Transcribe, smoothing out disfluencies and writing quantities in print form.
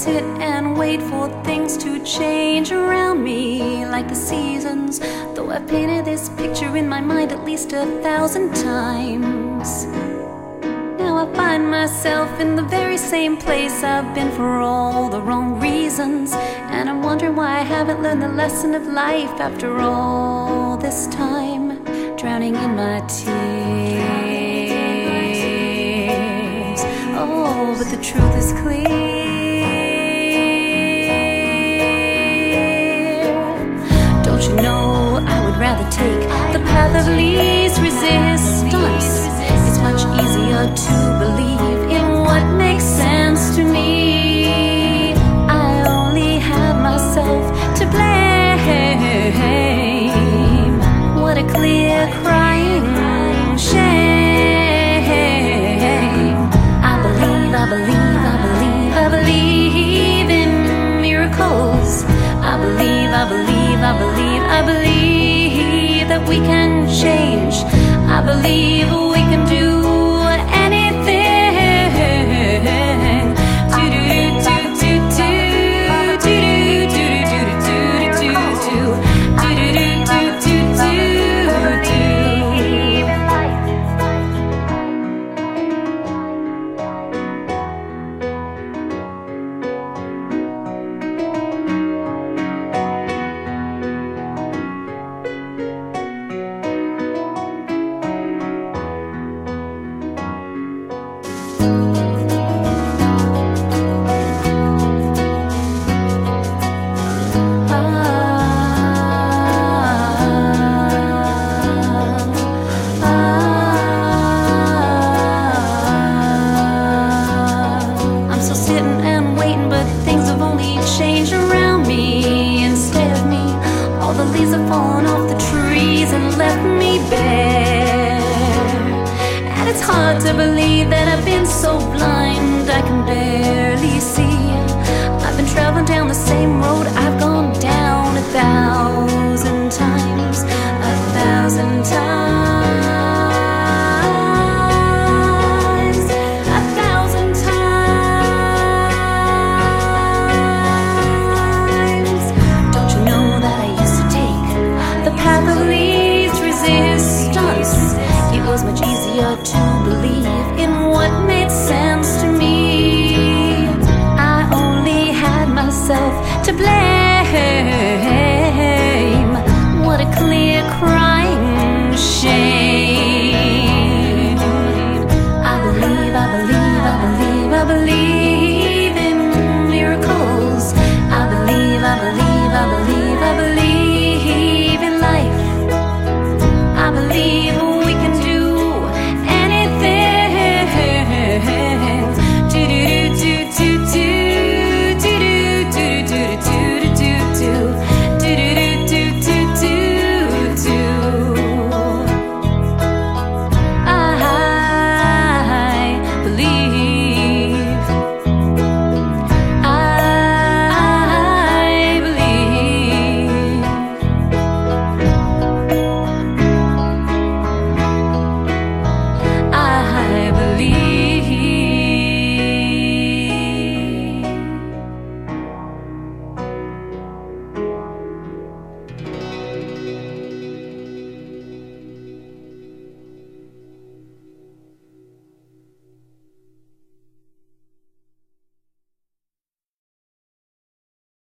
sit and wait for things to change around me like the seasons, though I've painted this picture in my mind at least 1,000 times. Now I find myself in the very same place I've been for all the wrong reasons, and I'm wondering why I haven't learned the lesson of life after all this time, drowning in my tears. Oh, but the truth is clear. Don't you know I would rather take the path of least resistance? It's much easier to believe in what makes sense to me. I only have myself to blame. What a clear crying shame. I believe, I believe, I believe, I believe in miracles. I believe, I believe, I believe, I believe that we can change. I believe we can do anything. Change around me instead of me. All the leaves have fallen off the trees and left me bare. And it's hard to believe that I've been so blind.